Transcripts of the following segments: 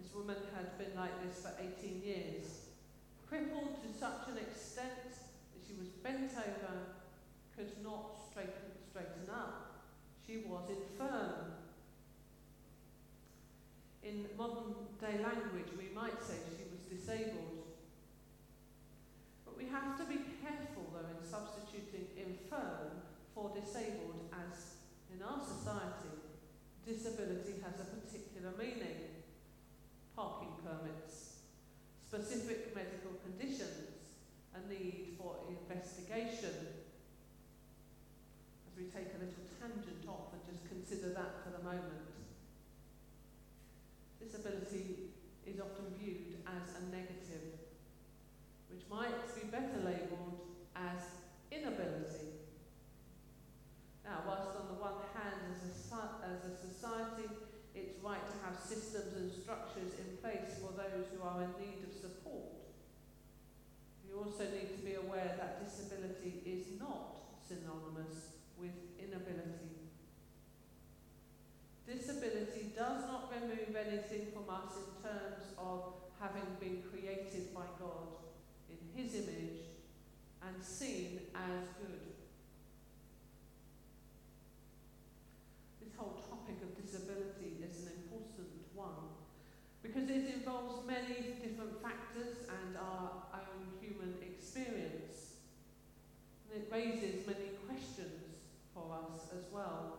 This woman had been like this for 18 years, crippled to such an extent that she was bent over, could not straighten up. She was infirm. In modern day language, we might say she was disabled. But we have to be careful, though, in substituting infirm for disabled, as in our society, disability has a particular meaning. Parking permits, specific medical conditions, a need for investigation. As we take a little tangent off and just consider that for the moment. Disability is often viewed as a negative, which might be better labelled as inability. Now, whilst on the one hand, as a society, it's right to have systems and structures in place for those who are in need of support, we also need to be aware that disability is not synonymous with inability. Disability does not remove anything from us in terms of having been created by God in His image and seen as good. This whole topic of disability is an important one because it involves many different factors and our own human experience. And it raises many questions for us as well.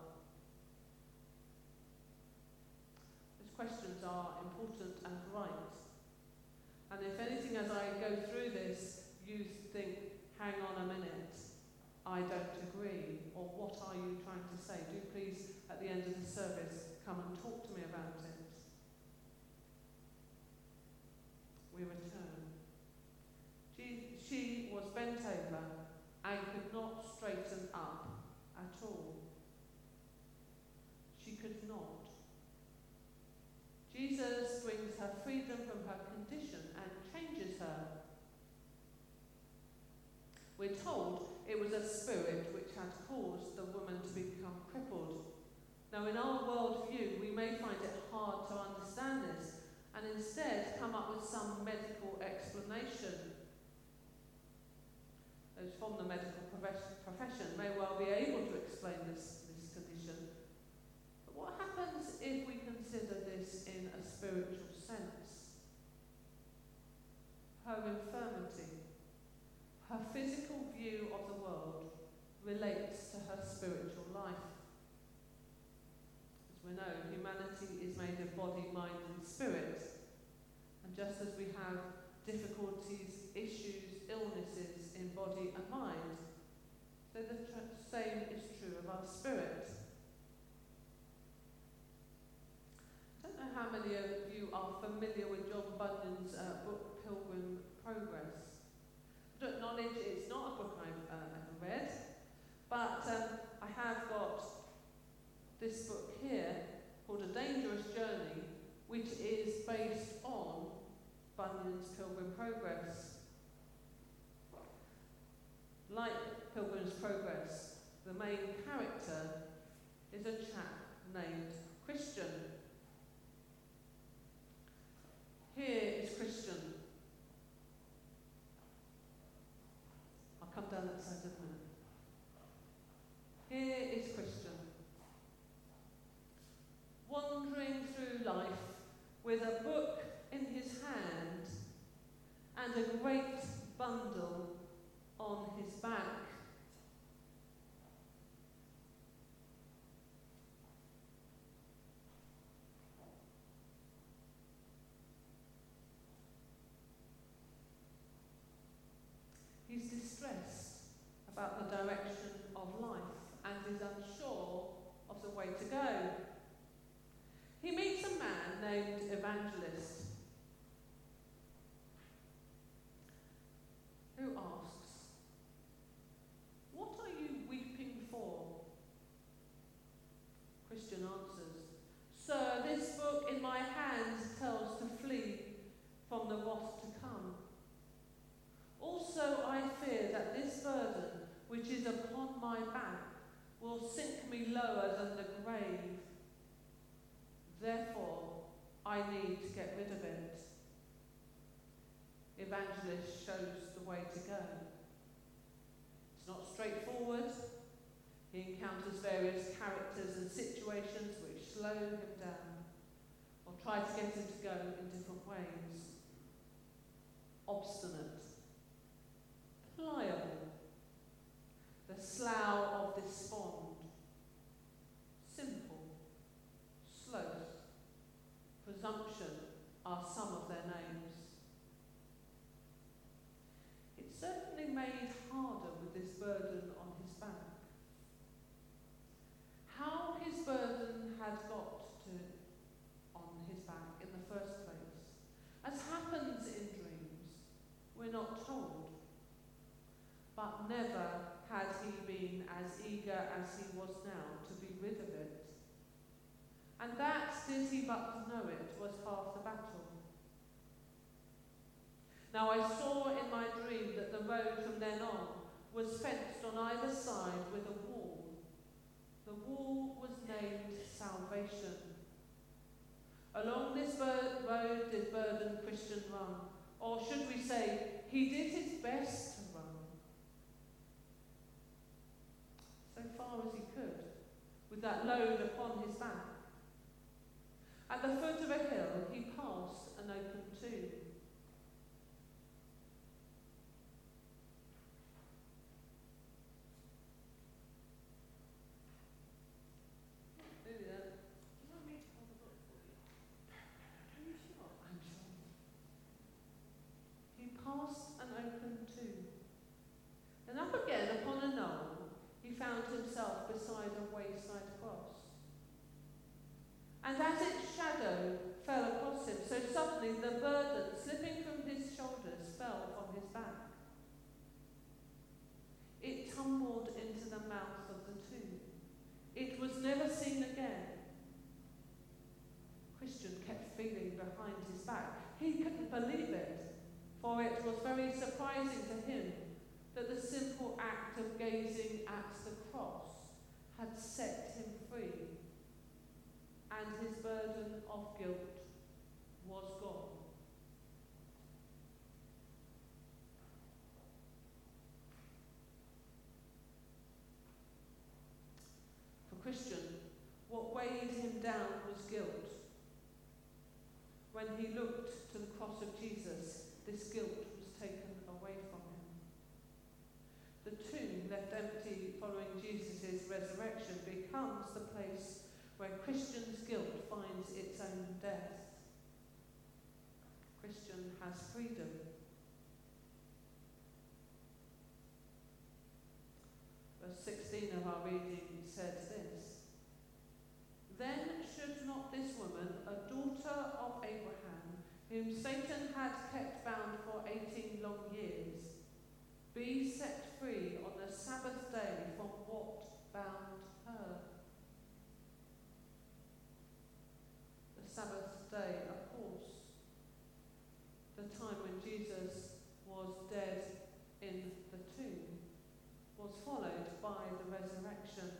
Questions are important and right. And if anything, as I go through this, you think, hang on a minute, I don't agree, or what are you trying to say? Do please, at the end of the service, come and talk to me about it. We return. She was bent over and could not straighten up at all. She could not. Jesus brings her freedom from her condition and changes her. We're told it was a spirit which had caused the woman to become crippled. Now, in our worldview, we may find it hard to understand this and instead come up with some medical explanation. Those from the medical profession may well be able to explain this condition. But what happens if we consider this in a spiritual sense? Her infirmity, her physical view of the world relates to her spiritual life. As we know, humanity is made of body, mind and spirit. And just as we have difficulties, issues, illnesses in body and mind, so the same is true of our spirit. I don't know how many of you are familiar with John Bunyan's book, Pilgrim Progress. I don't acknowledge it's not a book I've ever read, but I have got this book here called A Dangerous Journey, which is based on Bunyan's Pilgrim Progress. Like Pilgrim's Progress, the main character is a chap named Christian. Here is Christian. I'll come down that side of a minute. Here is Christian, wandering through life with a book in his hand and a great bundle on his back. He's distressed about the direction of life and is unsure of the way to go. He meets a man named Evangelist who asks, "What are you weeping for?" Christian answers, "Sir, this book in my hands tells to flee from the wrath to come. Also I fear that this burden which is upon my back will sink me lower than the grave. Therefore I need to get rid of it. Evangelist shows the way to go. It's not straightforward. He encounters various characters and situations which slow him down or try to get him to go in different ways. Obstinate, pliable, the slough of despond, simple, sloth, presumption are some of their names. It certainly made harder with this burden on his back. How his burden had got on his back in the first place, as happens in dreams, we're not told. But never had he been as eager as he was now to be rid of it. And that, did he but know it, was half the battle. Now I saw in my dream that the road from then on was fenced on either side with a wall. The wall was named Salvation. Along this road did burdened Christian run, or should we say, he did his best to run. So far as he could, with that load upon his back. At the foot of a hill he passed an open tomb. Passed an open tomb. And up again upon a knoll, he found himself beside a wayside cross. And as its shadow fell across him, so suddenly the burden slipping from his shoulders fell from his back. It tumbled into the mouth of the tomb. It was never seen again. Christian kept feeling behind his back. He couldn't believe it. For it was very surprising to him that the simple act of gazing at the cross had set him free, and his burden of guilt was gone. For Christian, what weighed him down was guilt. When he looked to the cross of Jesus, this guilt was taken away from him. The tomb, left empty following Jesus' resurrection, becomes the place where Christian's guilt finds its own death. Christian has freedom. Verse 16 of our reading says this: Then should not this woman, a daughter of Abraham, whom Satan had kept bound for 18 long years, be set free on the Sabbath day from what bound her? The Sabbath day, of course, the time when Jesus was dead in the tomb, was followed by the resurrection.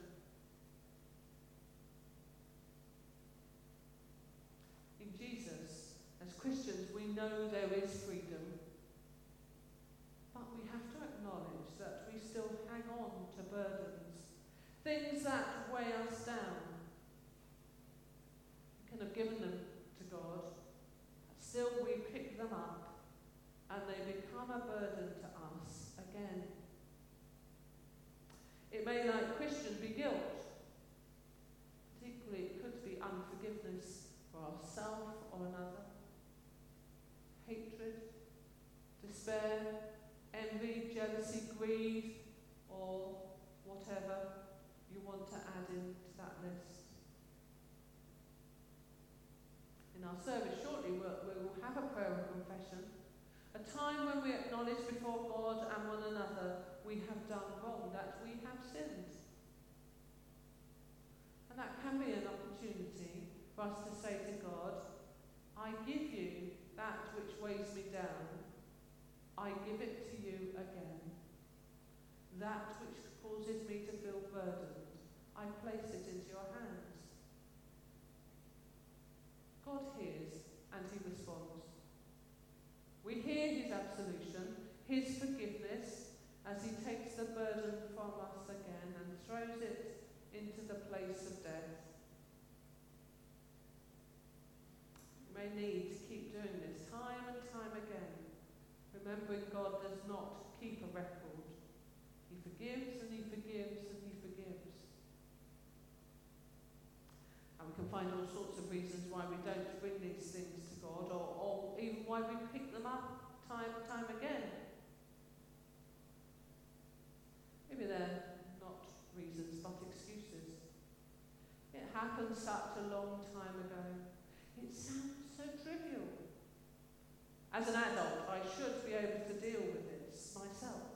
In Jesus, as Christians, we know there is freedom, but we have to acknowledge that we still hang on to burdens, things that weigh us down. We can have given them to God, but still we pick them up and they become a burden to us again. It may, like Christian, be guilt, but equally it could be unforgiveness for ourselves or another, hatred, despair, envy, jealousy, greed, or whatever you want to add into that list. In our service shortly, we will have a prayer of confession, a time when we acknowledge before God and one another we have done wrong, that we have sinned. And that can be an opportunity for us to say to God, I give you that which weighs me down. I give it to you again. That which causes me to feel burdened, I place it into your hands. God hears his forgiveness as he takes the burden from us again and throws it into the place of death. We may need to keep doing this time and time again, remembering God does not keep a record. He forgives and he forgives and he forgives. And we can find all sorts of reasons why we don't bring these things to God, or even why we pick them up time and time again. Maybe they're not reasons, but excuses. It happened such a long time ago. It sounds so trivial. As an adult, I should be able to deal with this myself.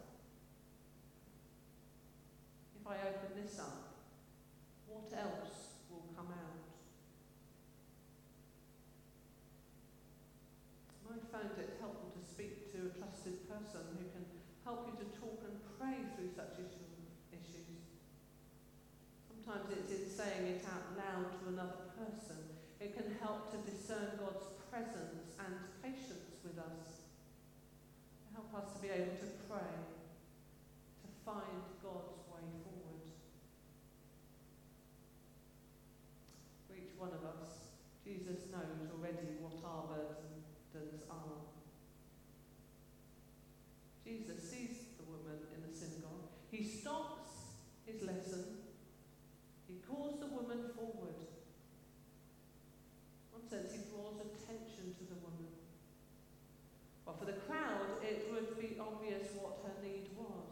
If I open this up, what else will come out? I found it helpful to speak to a trusted person who can help you to talk and pray through such issues. Sometimes it's in saying it out loud to another person. It can help to discern God's presence and patience with us. Help us to be able to pray, to find God's way forward. For each one of us, Jesus knows already what our burdens are. Jesus sees the woman in the synagogue. He stops his lesson. He calls the woman forward. In one sense, he draws attention to the woman. Well, for the crowd, it would be obvious what her need was.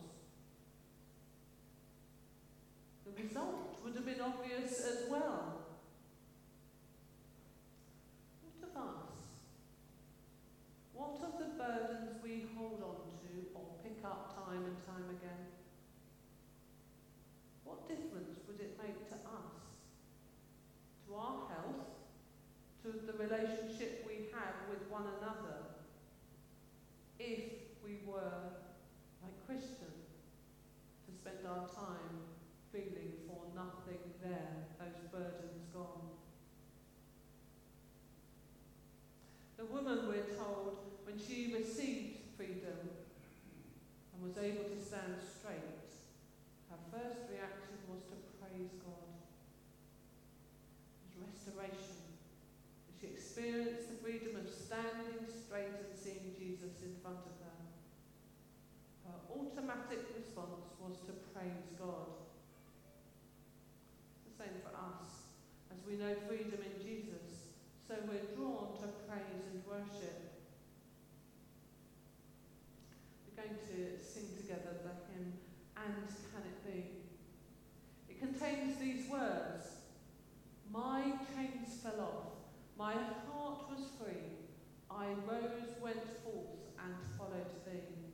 The result would have been obvious as well. What of us? What of the burdens we hold on to or pick up time and time again? What difference would it make to us, to our health, to the relationship we have with one another, if we were, like Christian, to spend our time feeling for nothing there, those burdens gone? The woman, we're told, when she received freedom and was able to stand straight, her first reaction was to praise God. It was restoration. She experienced the freedom of standing straight and seeing Jesus in front of her. Her automatic response was to praise God. It's the same for us. As we know freedom in Jesus, so we're drawn to praise and worship. We're going to sing together the hymn, "And Can It Be?" It contains these words: "My chains fell off, my heart was free, I rose, went forth, and followed thee.